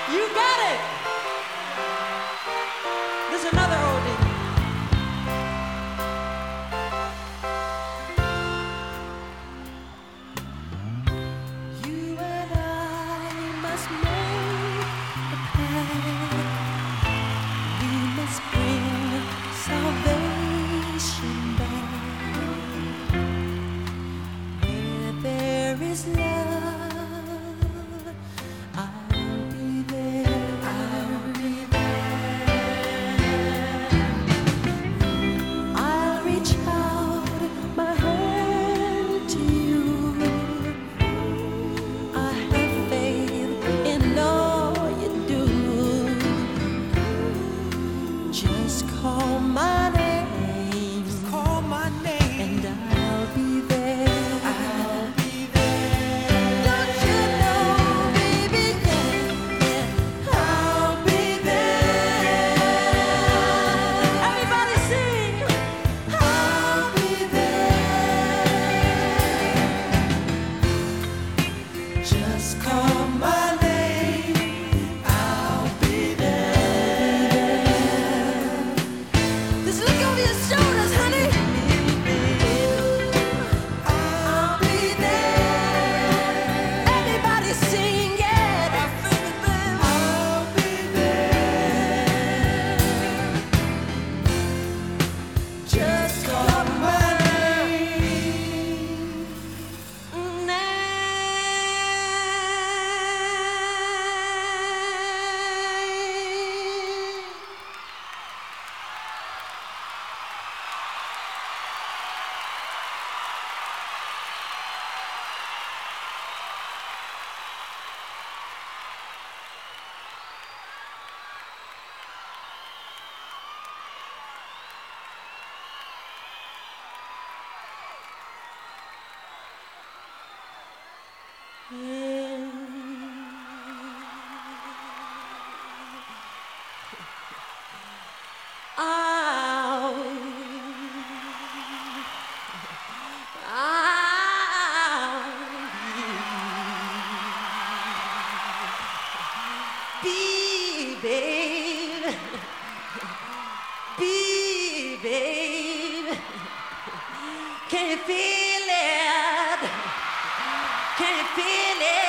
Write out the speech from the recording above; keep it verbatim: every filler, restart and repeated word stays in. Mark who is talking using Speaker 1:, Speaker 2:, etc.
Speaker 1: You got it. This is another oldie. You and I must make a plan. We must bring salvation back. Where there is love, I'll be there. I'll be there. I'll reach out my hand to you. I have faith in all you do. Just call my name.
Speaker 2: Just call my name.
Speaker 1: And I'll be there. I'll be there. Don't you know, baby, yeah, yeah, I'll be there. Everybody sing. I'll be there. Just call my name. I'll be there. Just look over your shoulders, honey. I'll be there. Everybody sing it. I'll be there. Just call my name. Name. I'll, I'll be, babe, be, babe. Can you feel it? Can you feel it?